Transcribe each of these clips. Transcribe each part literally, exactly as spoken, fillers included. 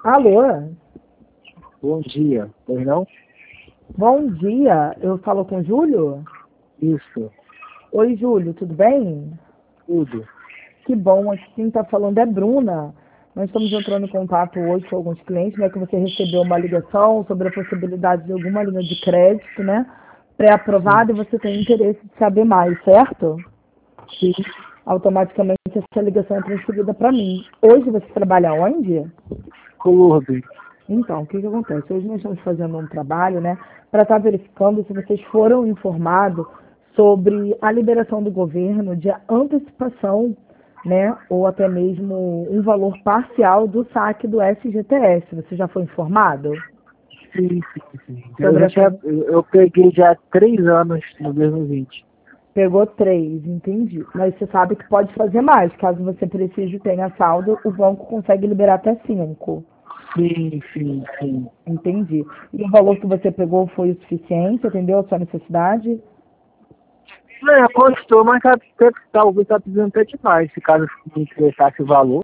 Alô? Bom dia, pois não? Bom dia, eu falo com o Júlio? Isso, Oi, Júlio, tudo bem? tudo. Que bom, aqui quem está falando é Bruna. Nós estamos entrando em contato hoje com alguns clientes, né, que você recebeu uma ligação sobre a possibilidade de alguma linha de crédito, né, Sim, pré-aprovada e você tem interesse de saber mais, certo? sim, Automaticamente essa ligação é transferida para mim. Hoje você trabalha onde? clube. Então, o que, que acontece? Hoje nós estamos fazendo um trabalho, né, para estar verificando se vocês foram informados sobre a liberação do governo de antecipação, né, ou até mesmo um valor parcial do saque do F G T S. Você já foi informado Sim, sim, sim. Eu, sobre já essa? tinha, eu eu peguei já três anos no dois mil e vinte. Pegou três, entendi. Mas você sabe que pode fazer mais. Caso você precise e tenha saldo, o banco consegue liberar até cinco. Sim, sim, sim. Entendi. E o valor que você pegou foi o suficiente? Atendeu a sua necessidade? Não, é, custou, mas tá, tá- talvez tá precisando até demais. Se caso me interessasse o valor,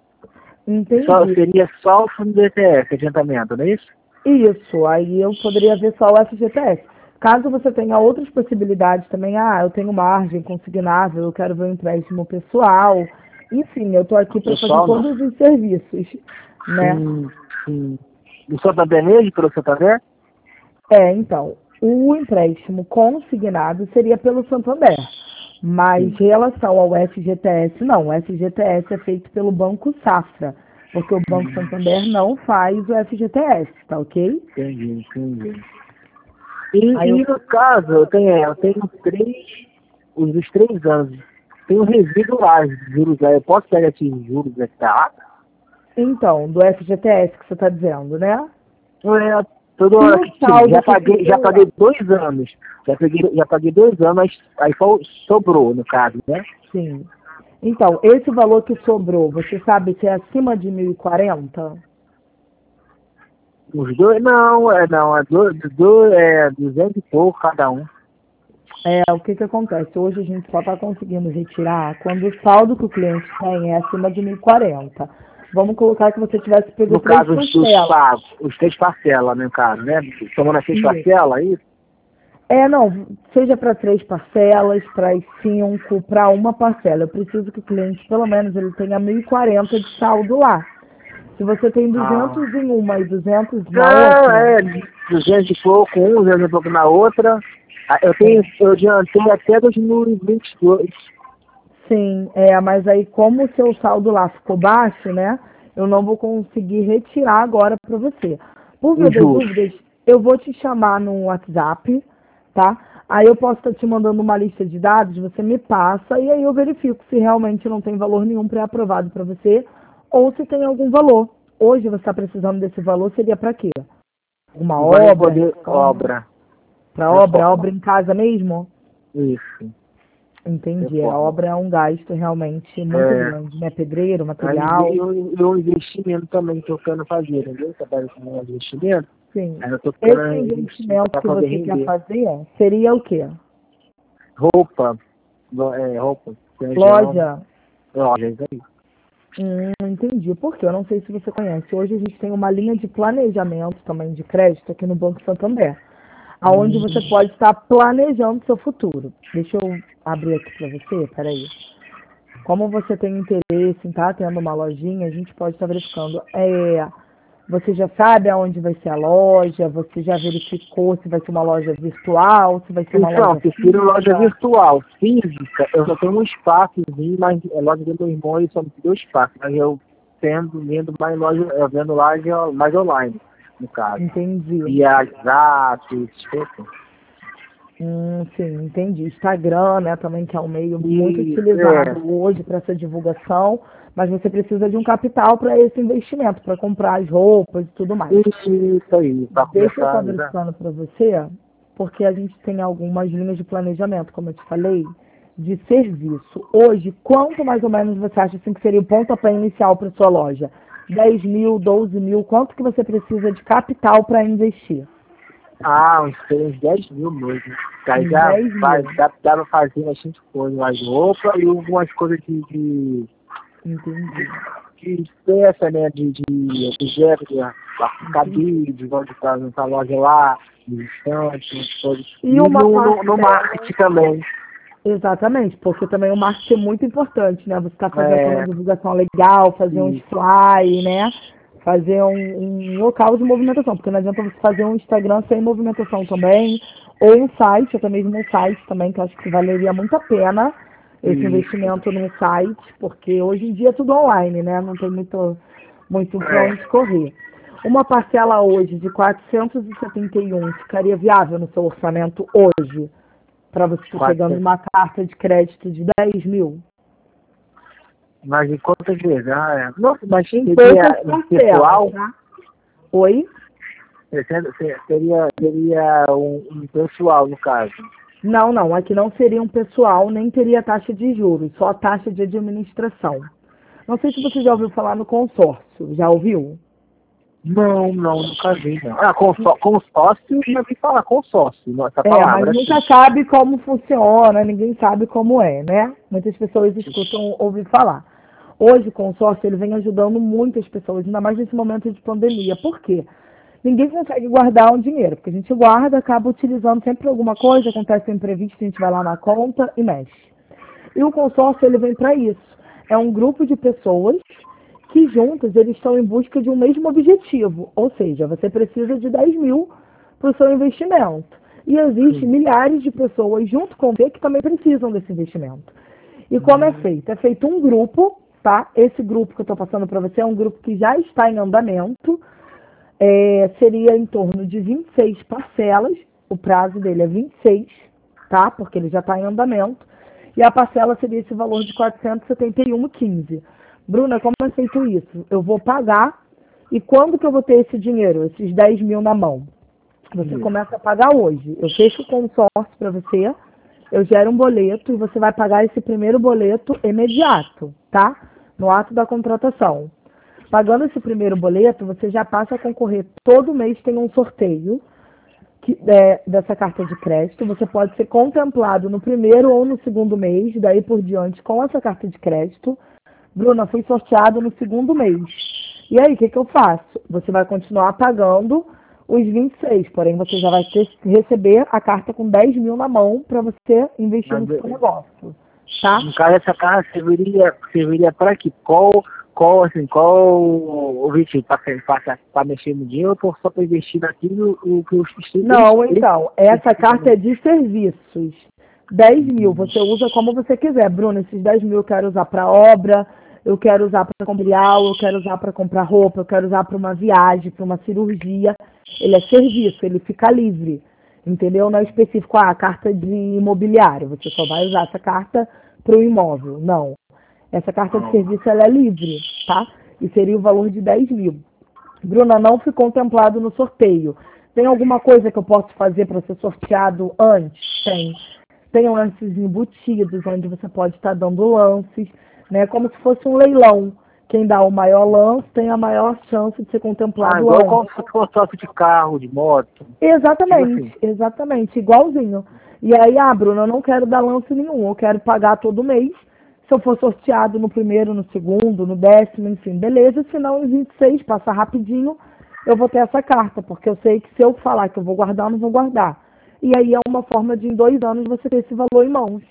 só, Entendi. seria só o fundo do E T F, adiantamento, não é isso? Isso, aí eu poderia ver só o F G T S. Caso você tenha outras possibilidades também, ah, eu tenho margem consignável, eu quero ver um empréstimo pessoal. Enfim, eu estou aqui para fazer Pessoal, não. todos os serviços, né? Sim, sim. Do Santander mesmo, pelo Santander? É, então, o empréstimo consignado seria pelo Santander, mas Sim. em relação ao F G T S, não. O F G T S é feito pelo Banco Safra, porque o Banco Santander não faz o F G T S, tá ok? Entendi, entendi. Aí E, eu e no caso, eu tenho, é, eu tenho três, os dos três anos, tenho resíduo lá, juros lá. Eu posso pegar esses juros né, que tá lá? Então, do F G T S que você está dizendo, né? Não é todo Se o sim, saldo já que paguei, já ficou lá. paguei dois anos. Já peguei, já paguei dois anos, mas aí só sobrou, no caso, né? Sim. Então, esse valor que sobrou, você sabe se é acima de mil e quarenta? Os dois, não, é não, é dois, dois, é duzentos e pouco cada um. É, o que que acontece? Hoje a gente só está conseguindo retirar quando o saldo que o cliente tem é acima de mil e quarenta. Vamos colocar que você tivesse pego No três caso, os, os parcelas. pagos, os três parcelas, no caso, né? Tomando as seis Isso. parcelas, aí, É, não, seja para três parcelas, para cinco, para uma parcela. Eu preciso que o cliente, pelo menos, ele tenha mil e quarenta de saldo lá. Se você tem ah, duzentos em uma e duzentos na não, outra, é duzentos e pouco, um, duzentos e pouco na outra. Ah, eu tenho, sim, eu adiantei até dois mil e vinte e dois. sim, é, mas aí como o seu saldo lá ficou baixo, né? Eu não vou conseguir retirar agora para você. Por via Os das juros. dúvidas, eu vou te chamar no WhatsApp, tá? Aí eu posso estar te mandando uma lista de dados, você me passa e aí eu verifico se realmente não tem valor nenhum pré-aprovado para você ou se tem algum valor. Hoje você está precisando desse valor, seria para quê? Uma Vai obra, poder reforma? obra, Para obra, obra reforma. em casa mesmo? Isso, Entendi. A reforma. obra é um gasto realmente muito É, grande, né? Pedreiro, aí, material. e o e o investimento também que eu quero fazer, entendeu? Trabalho com um investimento, Sim. aí eu tô Esse querendo investir investimento para que poder você quer render. fazer seria o quê? Roupa, lo- é, roupa, feijão, Loja? lojas aí. Hum, entendi. Porque eu não sei se você conhece. Hoje a gente tem uma linha de planejamento também de crédito aqui no Banco Santander, aonde Hum, você pode estar planejando seu futuro. Deixa eu abrir aqui para você, peraí. Como você tem interesse em estar tendo uma lojinha, a gente pode estar verificando. É, você já sabe aonde vai ser a loja? Você já verificou se vai ser uma loja virtual, se vai ser uma Então, loja prefiro loja física? virtual. Física, eu só tenho um espaçozinho, mas a loja do meu irmão ele só me deu espaço. Mas eu tendo, vendo mais loja, eu vendo loja mais online, no caso. Entendi. Via Zap, essas coisas. Hum, sim, entendi. Instagram, né, também que é um meio muito E, é, utilizado hoje para essa divulgação, mas você precisa de um capital para esse investimento, para comprar as roupas e tudo mais. isso aí, para Deixa eu começar, estar né? verificando para você, porque a gente tem algumas linhas de planejamento, como eu te falei, de serviço. Hoje, quanto mais ou menos você acha assim, que seria o pontapé inicial para sua loja? Dez mil, doze mil, quanto que você precisa de capital para investir? Ah, uns, uns dez mil mesmo. Aí Uns já dez vai, mil. dá, dá pra fazer bastante coisa, mais roupa e algumas coisas de, de Entendi. de peça, né, de, de objeto, de cabide, igual de estar nessa loja lá, de estantes, coisas. E E no, uma no, no parcela, marketing também. exatamente, porque também o marketing é muito importante, né? Você está fazendo uma É, divulgação legal, fazer uns e, fly, né? Fazer um, um local de movimentação, porque não adianta você fazer um Instagram sem movimentação também, ou um site, até mesmo um site também, que eu acho que valeria muito a pena esse e investimento num site, porque hoje em dia é tudo online, né? Não tem muito, muito para é, onde correr. Uma parcela hoje de quatrocentos e setenta e um ficaria viável no seu orçamento hoje, para você estar pegando quatro, uma carta de crédito de dez mil? mas em quantas vezes? Ah, é. Nossa, mas Em poucas seria parcelas, pessoal? tá? Oi? Seria, seria um, um pessoal, no caso. Não, não, aqui não seria um pessoal, nem teria taxa de juros, só taxa de administração. Não sei se você já ouviu falar no consórcio, já ouviu? Não, não, nunca vi, não. Ah, consó- consórcio, já vi falar consórcio, não, essa É, mas palavra, nunca assim. sabe como funciona, ninguém sabe como é, né? Muitas pessoas escutam ouvir falar. Hoje o consórcio ele vem ajudando muitas pessoas, ainda mais nesse momento de pandemia. Por quê? Ninguém consegue guardar um dinheiro, porque a gente guarda, acaba utilizando sempre alguma coisa, acontece um imprevisto, a gente vai lá na conta e mexe. E o consórcio ele vem para isso. É um grupo de pessoas que juntas eles estão em busca de um mesmo objetivo. Ou seja, você precisa de dez mil para o seu investimento. E existem Sim. milhares de pessoas junto com você que também precisam desse investimento. E como é Hum, feito? É feito um grupo, tá? Esse grupo que eu estou passando para você é um grupo que já está em andamento. É, seria em torno de vinte e seis parcelas. O prazo dele é vinte e seis, tá? Porque ele já está em andamento. E a parcela seria esse valor de quatrocentos e setenta e um vírgula quinze. Bruna, como é feito isso? Eu vou pagar e quando que eu vou ter esse dinheiro, esses dez mil na mão? Você isso. começa a pagar hoje. Eu fecho o consórcio para você, eu gero um boleto e você vai pagar esse primeiro boleto imediato, tá? No ato da contratação. Pagando esse primeiro boleto, você já passa a concorrer. Todo mês tem um sorteio que, é, dessa carta de crédito. Você pode ser contemplado no primeiro ou no segundo mês, daí por diante, com essa carta de crédito. Bruna, fui sorteado no segundo mês. E aí, o que, que eu faço? Você vai continuar pagando os vinte e seis, porém você já vai ter, receber a carta com dez mil na mão para você investir Mas, no seu eh, negócio, tá? no caso, essa carta serviria, serviria para quê? Qual, qual, assim, qual o objetivo? Para mexer no dinheiro ou só para investir naquilo o que os eles, Não, eles, então, eles, essa carta é de serviços. Dez mil, você usa como você quiser. Bruno, esses dez mil eu quero usar para obra, eu quero usar para comprar, eu quero usar para comprar roupa, eu quero usar para uma viagem, para uma cirurgia. Ele é serviço, ele fica livre. Entendeu? Não é específico, ah, carta de imobiliário. Você só vai usar essa carta para o imóvel. Não. Essa carta de serviço ela é livre, tá? E seria o valor de dez mil. Bruna, não fui contemplado no sorteio. Tem alguma coisa que eu posso fazer para ser sorteado antes? Tem. Tem lances embutidos, onde você pode estar dando lances, né? Como se fosse um leilão. Quem dá o maior lance tem a maior chance de ser ah, contemplado igual antes. como se fosse consórcio de carro, de moto, tipo Exatamente, assim. exatamente, igualzinho. E aí, ah, Bruna, eu não quero dar lance nenhum, eu quero pagar todo mês. Se eu for sorteado no primeiro, no segundo, no décimo, enfim, beleza. Se não, em vinte e seis, passa rapidinho, eu vou ter essa carta, porque eu sei que se eu falar que eu vou guardar, eu não vou guardar. E aí é uma forma de, em dois anos, você ter esse valor em mãos.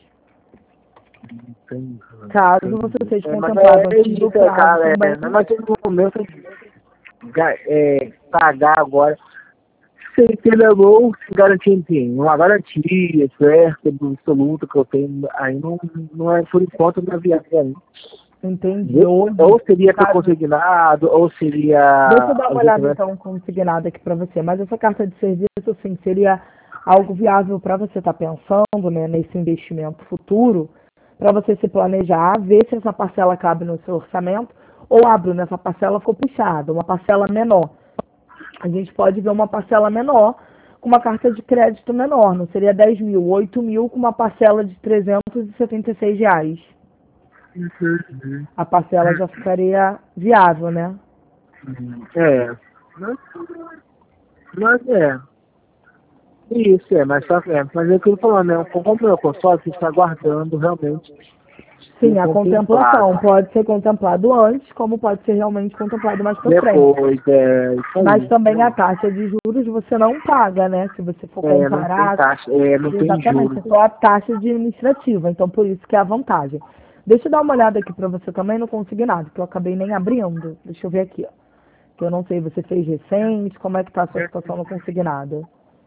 Entendi, Caso você entendi. seja É, mas contemplado é antes do isso, é, prazo cara, também. é, mas naquele momento, ga- é, pagar agora, sem ter na mão, sem garantia, enfim, uma garantia certa, absoluta que eu tenho, aí não, não é, por enquanto, não é viável pra mim. Entendi. Hoje, Ou seria para caso consignado, ou deixa eu seria dar uma os olhada documentos. então consignada aqui para você. Mas essa carta de serviço, assim, seria algo viável para você estar pensando, né, nesse investimento futuro, para você se planejar, ver se essa parcela cabe no seu orçamento, ou abre nessa parcela ficou puxada, uma parcela menor. A gente pode ver uma parcela menor com uma carta de crédito menor, não seria dez mil, oito mil com uma parcela de trezentos e setenta e seis reais. Uhum. A parcela já ficaria viável, né? É, mas, mas é, isso é, mas só é, mas é o que eu tô falando, né? Como é o consórcio, está aguardando realmente Sim, a contemplação pode ser contemplado antes, como pode ser realmente contemplado mais pra frente. Depois, é, isso aí. Mas também a taxa de juros você não paga, né? Se você for É, não comparar. tem taxa, é, não tem Exatamente, é juros. só a taxa administrativa. Então, por isso que é a vantagem. Deixa eu dar uma olhada aqui para você também no consignado, que eu acabei nem abrindo. Deixa eu ver aqui, ó. Que eu não sei, você fez recente, como é que tá a sua situação no consignado?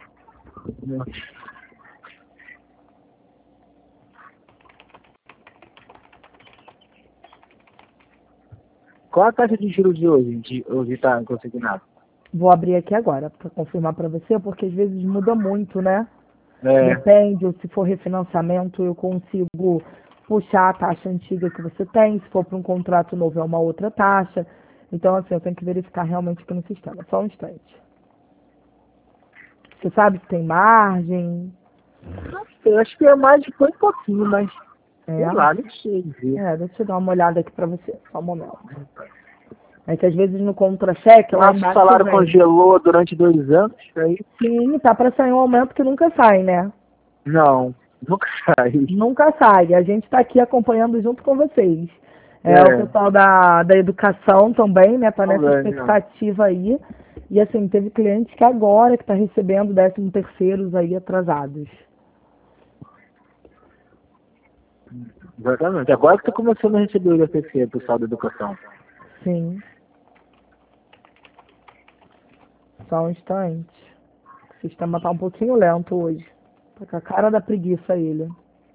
Qual a taxa de juros de hoje? De hoje tá consignado? Vou abrir aqui agora para confirmar para você, porque às vezes muda muito, né? É, Depende, ou se for refinanciamento, eu consigo puxar a taxa antiga que você tem. Se for para um contrato novo, é uma outra taxa. Então, assim, eu tenho que verificar realmente aqui no sistema. Só um instante. Você sabe se tem margem? eu acho que é mais de foi um pouquinho, mas É, sei lá, não sei dizer. é, deixa eu dar uma olhada aqui para você. Só um momento. É que às vezes no contra-cheque, lá Nosso embaixo salário vem. congelou durante dois anos, aí Sim, tá para sair um aumento que nunca sai, né? não, nunca sai. Nunca sai. A gente está aqui acompanhando junto com vocês. É, o É, pessoal da, da educação também, né? Tá nessa também, ó. expectativa aí. E assim, teve clientes que agora que tá recebendo décimo terceiros aí atrasados. Exatamente. Agora que tá começando a receber o I F C, pessoal da educação. Sim. Só um instante. O sistema tá um pouquinho lento hoje. Tá com a cara da preguiça ele.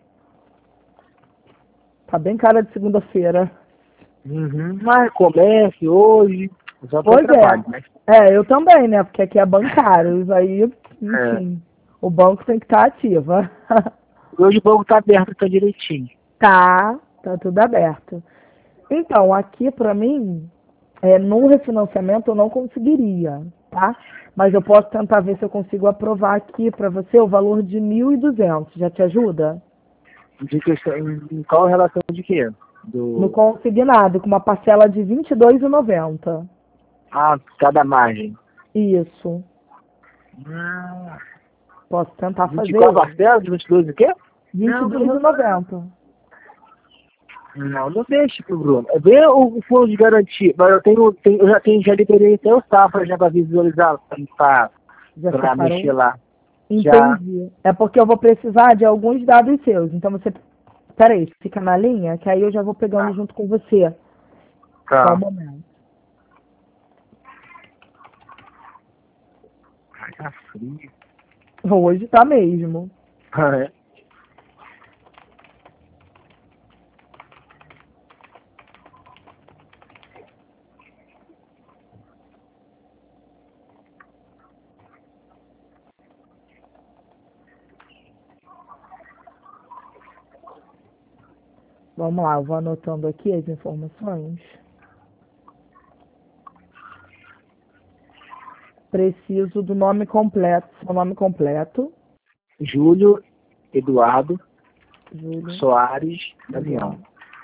Tá bem cara de segunda-feira. Uhum. Mas comércio hoje, só foi Pois trabalho, né? é. É, eu também, né? Porque aqui é bancário. Aí, É. enfim, o banco tem que estar ativa. Hoje o banco tá aberto, tá direitinho. Tá, tá tudo aberto. Então, aqui pra mim, é, no refinanciamento eu não conseguiria, tá? Mas eu posso tentar ver se eu consigo aprovar aqui pra você o valor de mil e duzentos. Já te ajuda? De questão, em, em qual relação de quê? No Do. consignado, com uma parcela de vinte e dois reais e noventa centavos. Ah, cada margem. Isso. Ah, Posso tentar vinte fazer qual a hoje. parcela? De vinte e dois o quê? vinte e dois reais e noventa centavos. Não, não deixe pro Bruno. Vê o, o fundo de garantia. Mas eu tenho, tenho- eu já tenho, já liberei até o Safra já pra visualizar, pra, Já pra separou? mexer lá. Já. Entendi. É porque eu vou precisar de alguns dados seus. Então você. Peraí, fica na linha, que aí eu já vou pegando Tá. junto com você. Só um Tá. momento. Ai, tá frio. Hoje tá mesmo. Ah, é. Vamos lá, eu vou anotando aqui as informações. Preciso do nome completo. Seu nome completo. Júlio Eduardo Júlio. Soares Damião.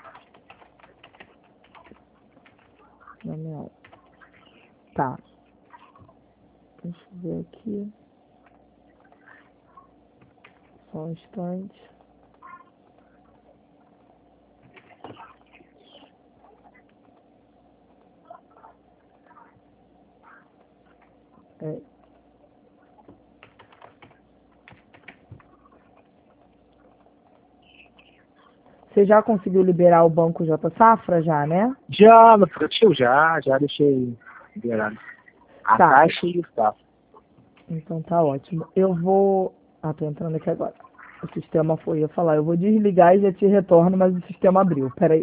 Daniel. Tá. Deixa eu ver aqui. Só um instante. É. Você já conseguiu liberar o banco J Safra já, né? Já, meu filho, já, já deixei liberado. A Tá. taxa e o Safra. Então tá ótimo. Eu vou. Ah, tô entrando aqui agora. O sistema foi, eu ia falar, eu vou desligar e já te retorno, mas o sistema abriu. Peraí.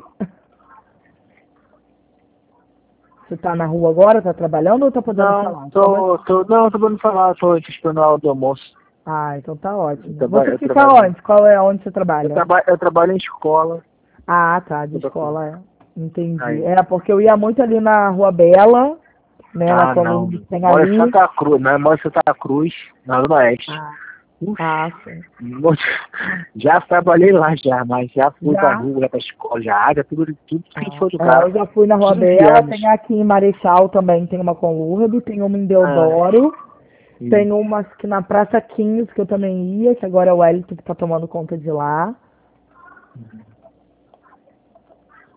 Você tá na rua agora? Tá trabalhando ou tá podendo Não, falar? tô, tô, não, tô podendo falar, tô esperando a hora do almoço. Ah, então tá Eu ótimo. trabalho, Você eu fica trabalho, onde? Qual é onde você eu trabalha? trabalho, eu trabalho em escola. Ah, tá, de Eu tô aqui. escola, é. Entendi. Aí. É, porque eu ia muito ali na Rua Bela, né, na Ah, não. coluna que tem Moro em ali. Santa Cruz, né? Moro em Santa Cruz, na Zona Oeste. Ah, Uf, ah, sim. já trabalhei lá já, mas já fui pra Já? rua, já pra escola, já, já tudo, tudo que a gente Ah, foi do é, carro. eu já fui na Rua quinze Bela, anos. tem aqui em Marechal também, tem uma Conlurb, tem uma em Ah, Deodoro, sim. tem uma aqui na Praça quinze que eu também ia, que agora é o Wellington que tá tomando conta de lá.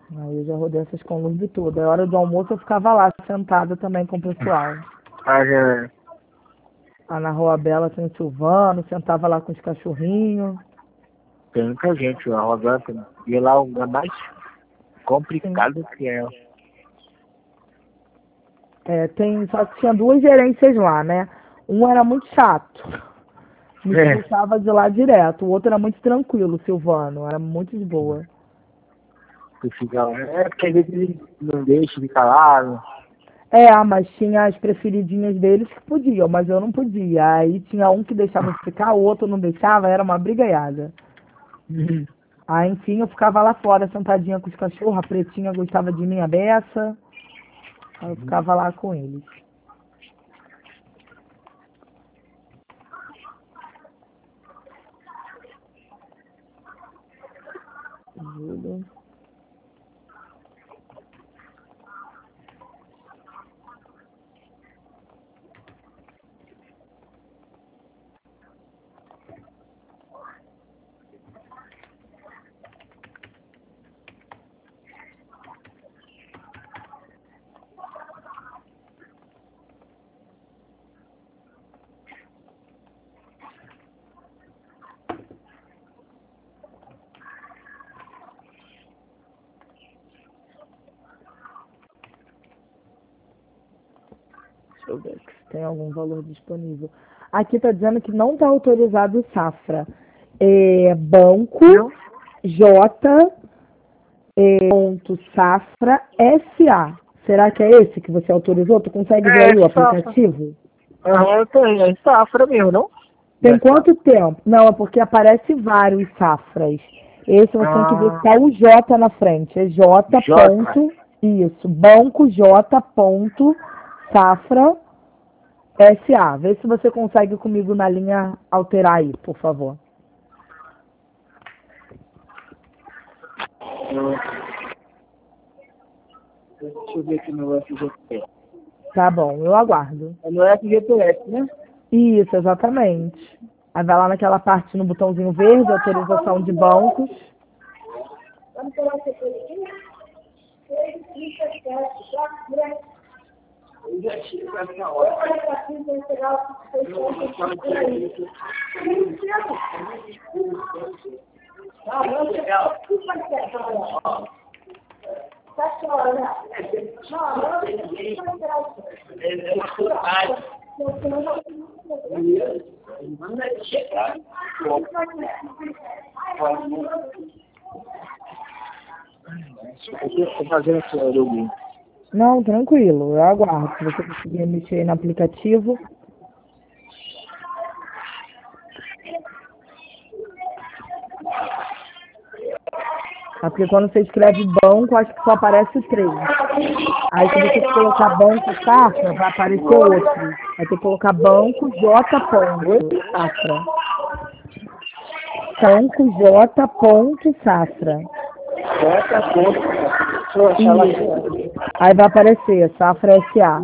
Aí eu já rodei essas Conlurb todas. A hora do almoço eu ficava lá, sentada também com o pessoal. Ah, já. Lá na Rua Bela tem o Silvano, sentava lá com os cachorrinhos. Tem muita gente lá, rodando. E lá o lugar mais Sim. complicado que é. É, tem, só que tinha duas gerências lá, né? Um era muito chato, me É, expulsava de lá direto. O outro era muito tranquilo, o Silvano, era muito de boa. tu fica lá. É porque às vezes ele não deixa de falar. Né? É, mas tinha as preferidinhas deles que podiam, mas eu não podia. Aí tinha um que deixava eu ficar, o outro não deixava, era uma brigaiada. Aí, enfim, eu ficava lá fora, sentadinha com os cachorros, a pretinha gostava de mim, a beça. Aí eu ficava lá com eles. Júlio. Deixa eu ver se tem algum valor disponível. Aqui está dizendo que não está autorizado o Safra. É banco Não? J é, ponto Safra S A. Será que é esse que você autorizou? Tu consegue ver É, aí o safra. aplicativo? Aham, tem. É safra mesmo, não? Tem É quanto tempo? Não, é porque aparece vários Safras. Esse você tem que ver Ah, se tá o J na frente. É J. J. Ponto, isso. Banco J. Ponto, Safra S A. Vê se você consegue comigo na linha alterar aí, por favor. Deixa eu ver aqui no F G P S. Tá bom, eu aguardo. É no F G P S, né? Isso, exatamente. Aí vai lá naquela parte no botãozinho verde, autorização de bancos. Eu tô fazendo aqui, Arubi. Não, tranquilo, eu aguardo. Se você conseguir mexer aí no aplicativo. É porque quando você escreve banco, acho que só aparece três. Aí se você colocar banco safra, vai aparecer outro. Vai ter que colocar banco J ponto safra. Banco J ponto safra. J ponto. Deixa eu achar ela aqui. Isso. Aí vai aparecer Safra S A.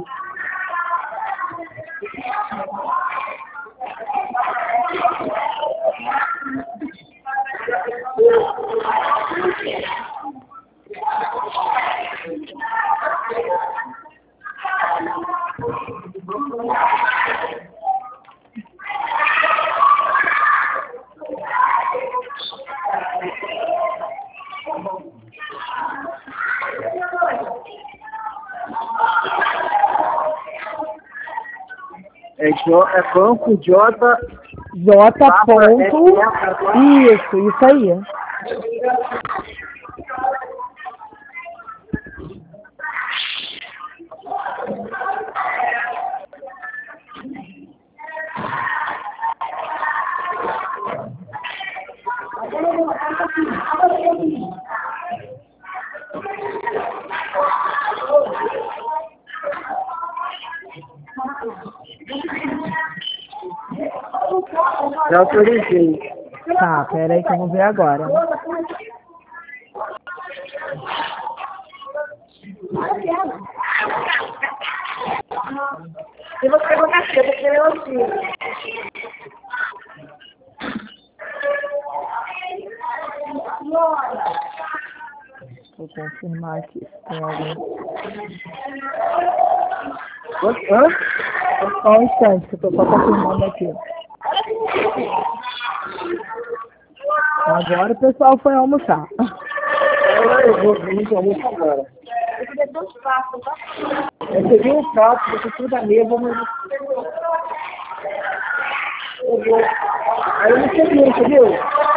É, J, é banco J. J ponto. Isso, isso aí. Já autorizei. Tá, pera aí que eu vou ver agora. Se você perguntar aqui, eu vou querer auxílio. eu confirmar aqui se tem algum. Hã? Só um instante, que eu tô só confirmando aqui. Agora o pessoal foi almoçar. Eu vou vir para almoçar agora. Eu queria dois pratos, tá? Eu peguei um prato, eu tudo da mesa, mas... Eu vou... Aí eu não cheguei, entendeu?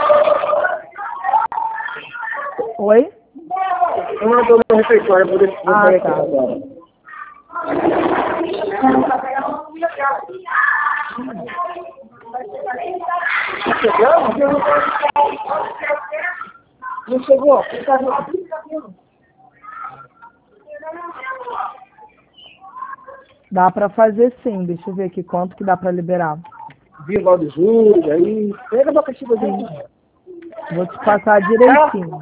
Oi? Eu não dou no refeitório, eu vou deixar Ah, aqui tá. agora. Chegamos? Não chegou? Dá pra fazer sim, deixa eu ver aqui quanto que dá pra liberar. Viva de Júlio, aí... Pega a abacaxi sim. Vou te passar direitinho.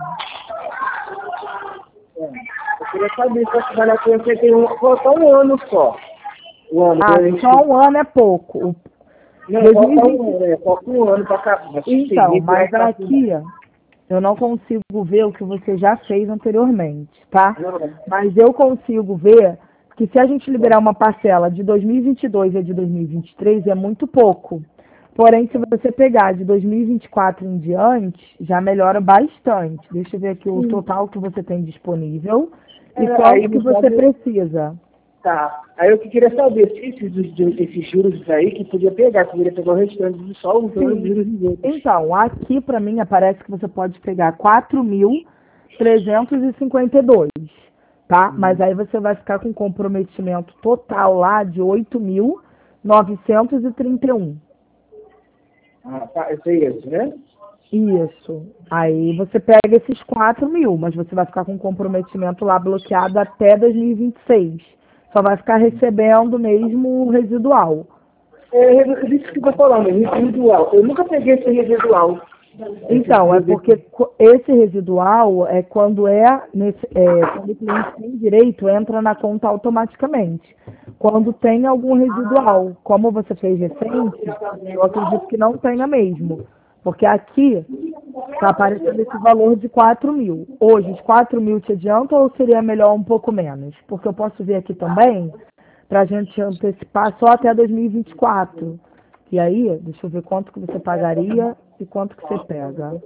É. Eu queria saber se você vai na frente, você tem um, só um ano só. Um ano. Ah, né? só um ano é pouco. O- Não, dois falta mil e vinte um ano, é, falta um ano para cá. Então, mas aqui eu não consigo ver o que você já fez anteriormente, tá? Mas eu consigo ver que se a gente liberar uma parcela de dois mil e vinte e dois e a de dois mil e vinte e três é muito pouco. Porém, se você pegar de dois mil e vinte e quatro em diante, já melhora bastante. Deixa eu ver aqui o total que você tem disponível e É, quanto aí que não você pode- precisa. Tá. Aí eu que queria saber se esses, esses juros aí que podia pegar, poderia pegar o restante de só os Sim. juros dos outros. Então, aqui para mim aparece que você pode pegar quatro mil trezentos e cinquenta e dois, tá? Mas aí você vai ficar com comprometimento total lá de oito mil novecentos e trinta e um. Ah, tá. Esse é esse, né? Isso. Aí você pega esses quatro mil, mas você vai ficar com comprometimento lá bloqueado até dois mil e vinte e seis. Só vai ficar recebendo mesmo o residual. É, é isso que eu tô falando, residual. Eu nunca peguei esse residual. Então, é porque co- esse residual é quando é, nesse, é quando o cliente tem direito, entra na conta automaticamente. Quando tem algum residual, como você fez recente, eu acredito que não tenha mesmo. Porque aqui está aparecendo esse valor de quatro mil. Hoje, os quatro mil te adiantam ou seria melhor um pouco menos? Porque eu posso ver aqui também, para a gente antecipar só até dois mil e vinte e quatro. E aí, deixa eu ver quanto que você pagaria e quanto que você pega.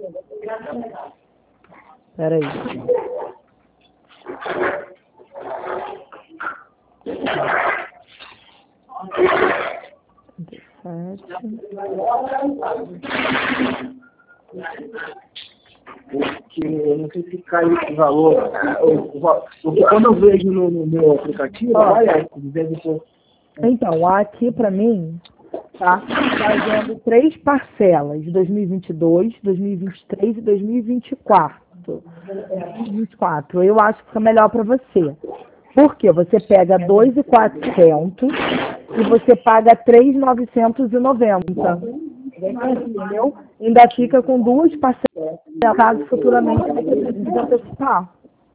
Espera aí. Porque eu não sei se caiu esse valor. O- o- Porque quando eu vejo no, no meu aplicativo, Ó. olha, deve ser. Então, aqui para mim, tá fazendo três parcelas, de dois mil e vinte e dois, dois mil e vinte e três e dois mil e vinte e quatro. vinte e quatro. Eu acho que fica melhor para você. Por quê? Você pega dois mil e quatrocentos e você paga três mil novecentos e noventa. Entendeu? Ainda fica com duas parcelas, caso futuramente você precise antecipar.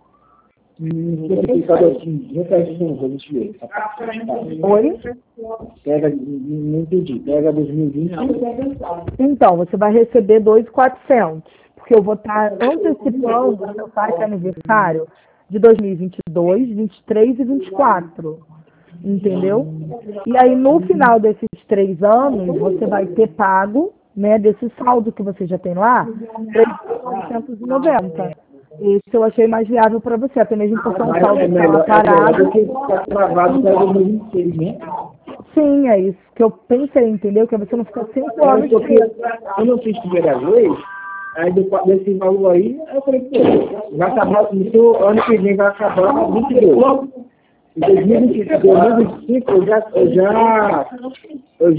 Hum, vou ter ficado assim, repete de novo, deixa eu ver. Oi? Pega, não entendi, pega dois mil e vinte. Então, você vai receber dois mil e quatrocentos, porque eu vou estar antecipando o seu site aniversário de dois mil e vinte e dois, vinte e três e vinte e quatro. Entendeu? E aí, no final desses três anos, você vai ter pago, né, desse saldo que você já tem lá, três mil novecentos e noventa. Esse eu achei mais viável para você, até mesmo porque é um saldo É que melhor, estava é melhor parado. do que ficar travado para dois mil e vinte e seis, né? Sim, é isso que eu pensei, entendeu? Que você não fica cinco É, anos porque preso. quando eu fiz a primeira vez, aí depois desse valor aí, eu falei, pô, vai acabar, no seu ano que vem vai acabar vinte e dois. Em dois mil e vinte e cinco eu já, eu já, eu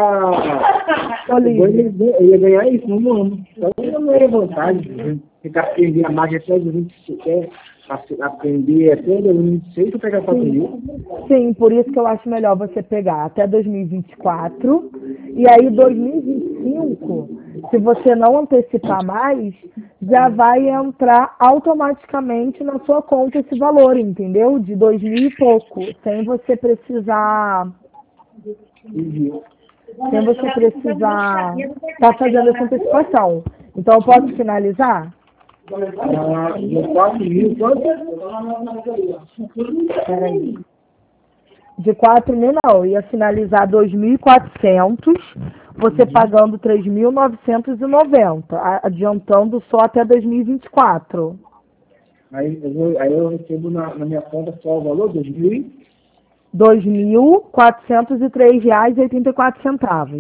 já, eu ia ganhar isso no ano. Então eu não ia vantagem, né? Ficar aprender a margem até dois mil e vinte e seis, aprender até dois mil e vinte e seis e pegar quatro mil. Sim, por isso que eu acho melhor você pegar até dois mil e vinte e quatro e aí dois mil e vinte e cinco, se você não antecipar mais, já vai entrar automaticamente na sua conta esse valor, entendeu? De dois mil e pouco, sem você precisar, sem você precisar estar fazendo essa antecipação. Então, eu posso finalizar? Ah, de quatro mil, quanto? Peraí. De quatro mil não, ia finalizar dois mil e quatrocentos, você Uhum. pagando três mil novecentos e noventa, a- adiantando só até dois mil e vinte e quatro. Aí eu, vou, aí eu recebo na, na minha conta só o valor, dois mil e... dois mil quatrocentos e três reais e oitenta e quatro centavos.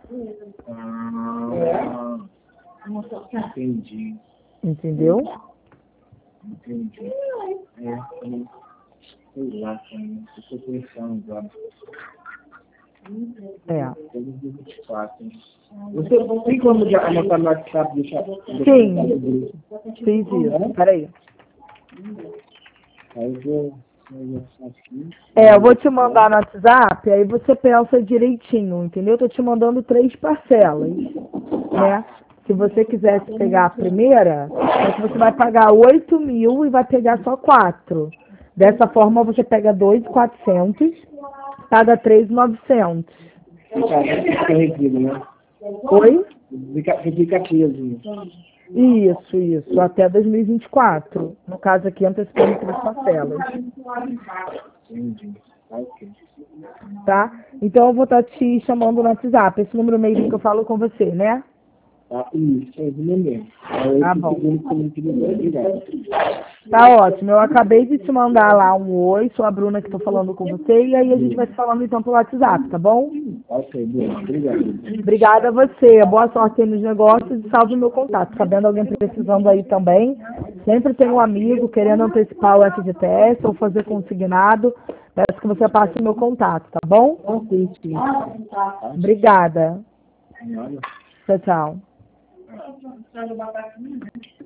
Ah, entendi, Entendeu? entendi. É, eu- sei lá, cara, eu tô pensando agora. É. dois mil e vinte e quatro. Você tem como já anotar no WhatsApp e deixar? Sim. Fiz isso. Peraí. Aí eu vou... eu vou aqui. É, eu vou te mandar no WhatsApp, aí você pensa direitinho, entendeu? Eu tô te mandando três parcelas, né? Se você quisesse pegar a primeira, é que você vai pagar oito mil e vai pegar só quatro. Dessa forma, você pega dois mil e quatrocentos, paga três mil e novecentos. Fica regido, né? Oi? Fica, fica preso. Isso, isso. Até dois mil e vinte e quatro. No caso aqui, antecipando três parcelas. Entendi. Tá, ok. Tá? Então, eu vou estar te chamando no WhatsApp. Esse número meio que eu falo com você, né? Tá, isso, é isso mesmo. Aí Tá eu bom. fico como que não obrigado. Tá ótimo. Eu acabei de te mandar lá um oi. Sou a Bruna que tô falando com você. E aí a gente vai se falando então pelo WhatsApp, tá bom? Ok, bom, obrigado. Obrigada a você. Boa sorte aí nos negócios e salve o meu contato. Sabendo alguém precisando aí também. Sempre tem um amigo querendo antecipar o F G T S ou fazer consignado. Peço que você passe o meu contato, tá bom? Ok, sim. Obrigada. Nada. Tchau, tchau.